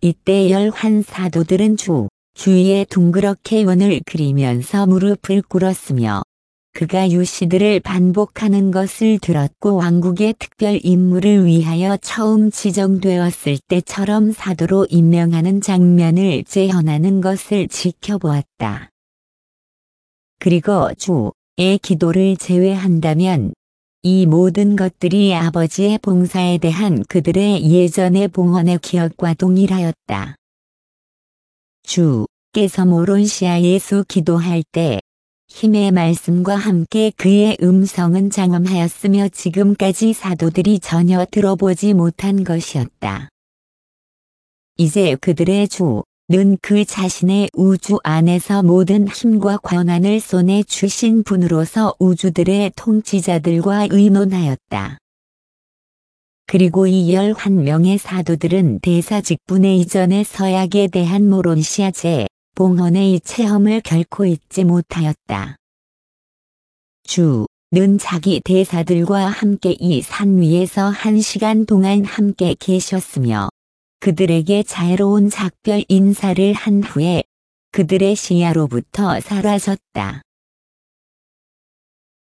이때 11사도들은 주위에 둥그렇게 원을 그리면서 무릎을 꿇었으며 그가 유시들을 반복하는 것을 들었고 왕국의 특별 임무를 위하여 처음 지정되었을 때처럼 사도로 임명하는 장면을 재현하는 것을 지켜보았다. 그리고 주의 기도를 제외한다면 이 모든 것들이 아버지의 봉사에 대한 그들의 예전의 봉헌의 기억과 동일하였다. 주께서 모론시아 예수 기도할 때 힘의 말씀과 함께 그의 음성은 장엄하였으며 지금까지 사도들이 전혀 들어보지 못한 것이었다. 이제 그들의 주는 그 자신의 우주 안에서 모든 힘과 권한을 손에 주신 분으로서 우주들의 통치자들과 의논하였다. 그리고 이 11명의 사도들은 대사 직분의 이전의 서약에 대한 모론시아 봉헌의 이 체험을 결코 잊지 못하였다. 주는 자기 대사들과 함께 이 산 위에서 1시간 동안 함께 계셨으며 그들에게 자애로운 작별 인사를 한 후에 그들의 시야로부터 사라졌다.